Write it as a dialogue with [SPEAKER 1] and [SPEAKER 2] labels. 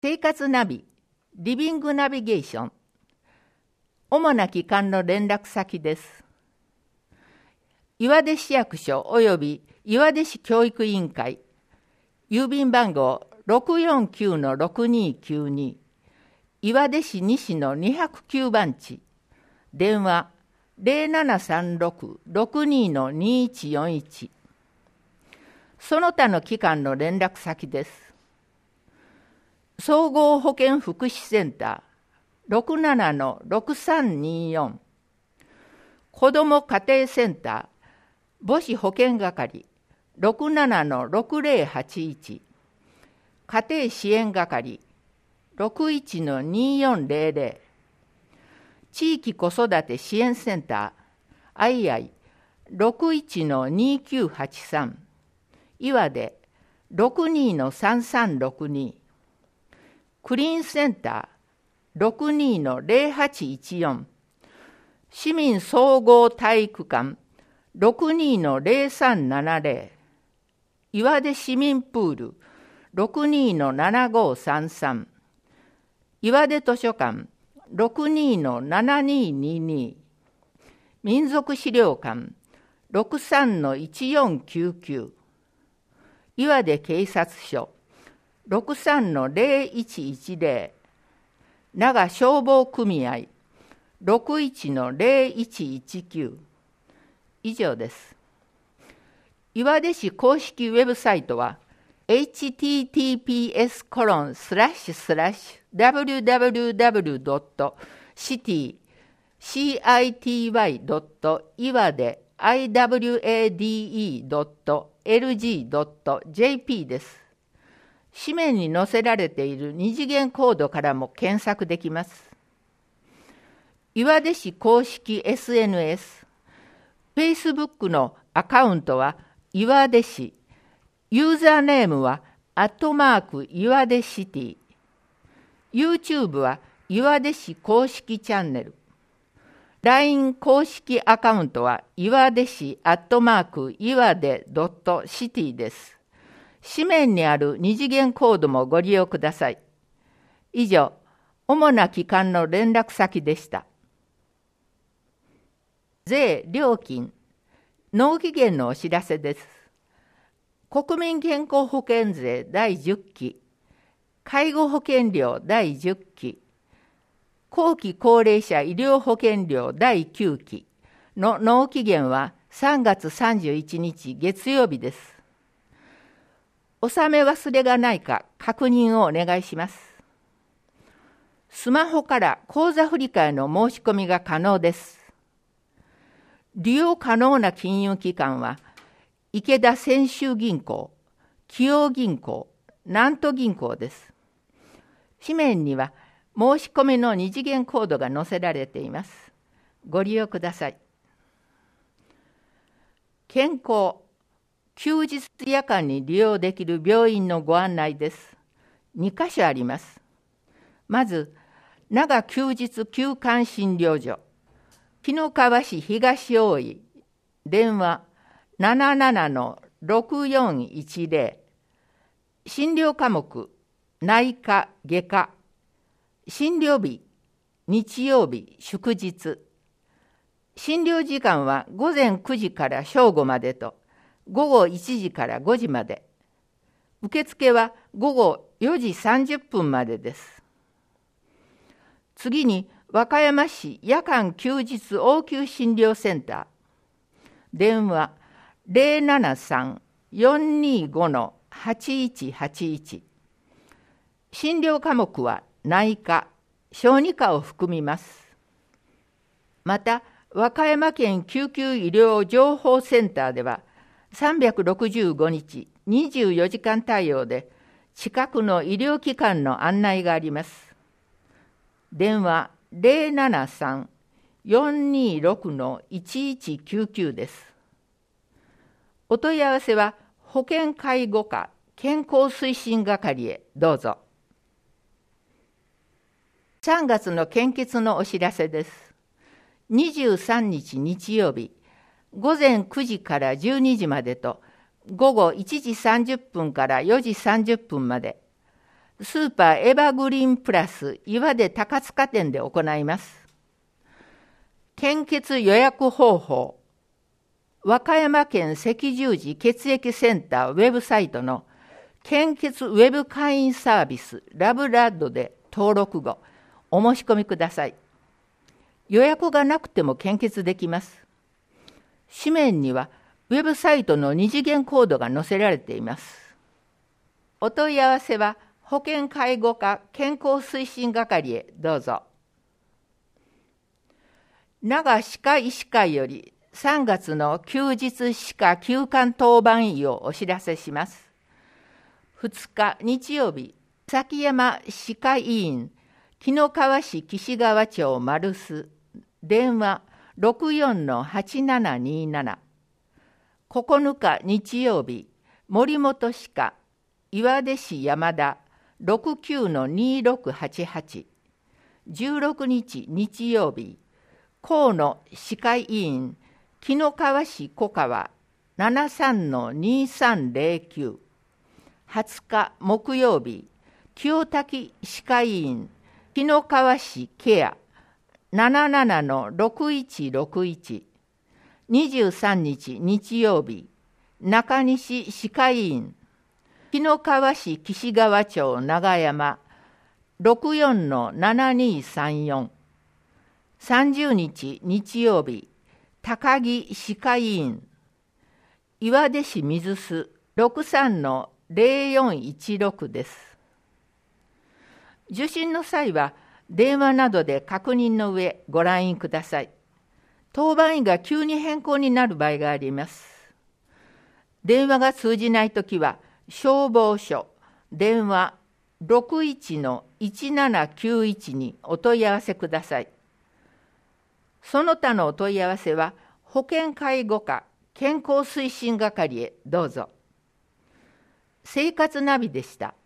[SPEAKER 1] 生活ナビ、リビングナビゲーション。主な機関の連絡先です。岩出市役所及び岩出市教育委員会、郵便番号 649-6292、岩出市西の209番地、電話 0736-62-2141。その他の機関の連絡先です。総合保健福祉センター 67-6324、子ども家庭センター母子保健係 67-6081、家庭支援係 61-2400、地域子育て支援センターあいあい 61-2983、岩出 62-3362、クリーンセンター 62-0814、市民総合体育館 62-0370、岩出市民プール 62-7533、岩出図書館 62-7222、民族資料館 63-1499、岩出警察署 63-0110、長消防組合 61-0119。以上です。岩出市公式ウェブサイトは https://www.city.iwade.lg.jp です。紙面に載せられている二次元コードからも検索できます。岩出市公式 SNS、Facebook のアカウントは岩出市、ユーザーネームは@岩出シティ、YouTube は岩出市公式チャンネル、LINE 公式アカウントは岩出市岩出.city です。紙面にある二次元コードもご利用ください。以上、主な機関の連絡先でした。税・料金、納期限のお知らせです。国民健康保険税第10期、介護保険料第10期、後期高齢者医療保険料第9期の納期限は3月31日月曜日です。納め忘れがないか確認をお願いします。スマホから口座振替の申し込みが可能です。利用可能な金融機関は、池田泉州銀行、紀陽銀行、南都銀行です。紙面には申し込みの二次元コードが載せられています。ご利用ください。健康、休日夜間に利用できる病院のご案内です。2カ所あります。まず、長休日休館診療所、紀の川市東大井、電話 77-6410、診療科目、内科・外科、診療日、日曜日、祝日、診療時間は午前9時から正午までと、午後1時から5時まで。受付は午後4時30分までです。次に、和歌山市夜間休日応急診療センター。電話 073-425-8181。診療科目は内科、小児科を含みます。また、和歌山県救急医療情報センターでは、365日24時間対応で近くの医療機関の案内があります。電話 073-426-1199 です。お問い合わせは保健介護課健康推進係へどうぞ。3月の献血のお知らせです。23日日曜日、午前9時から12時までと、午後1時30分から4時30分まで、 スーパーエバグリーンプラス岩出高塚店で行います。献血予約方法。和歌山県赤十字血液センターウェブサイトの献血ウェブ会員サービスラブラッドで登録後、お申し込みください。予約がなくても献血できます。紙面にはウェブサイトの2次元コードが載せられています。お問い合わせは保健介護課健康推進係へどうぞ。奈良歯科医師会より3月の休日歯科休館当番医をお知らせします。2日日曜日、崎山歯科医院、紀の川市岸川町丸須、電話 64-8727。9日日曜日、森本歯科、岩出市山田、69-2688。16日日曜日、河野歯科医院、紀の川市小川 73-2309。20日木曜日、清滝歯科医院、紀の川市ケア 77-6161。23日日曜日、中西歯科医院、紀の川市岸川町長山 64-7234。30日日曜日、高木歯科医院、岩出市水須 63-0416 です。受診の際は電話などで確認の上ご来院ください。当番医が急に変更になる場合があります。電話が通じないときは消防署電話 61-1791 にお問い合わせください。その他のお問い合わせは保健介護課健康推進係へどうぞ。生活ナビでした。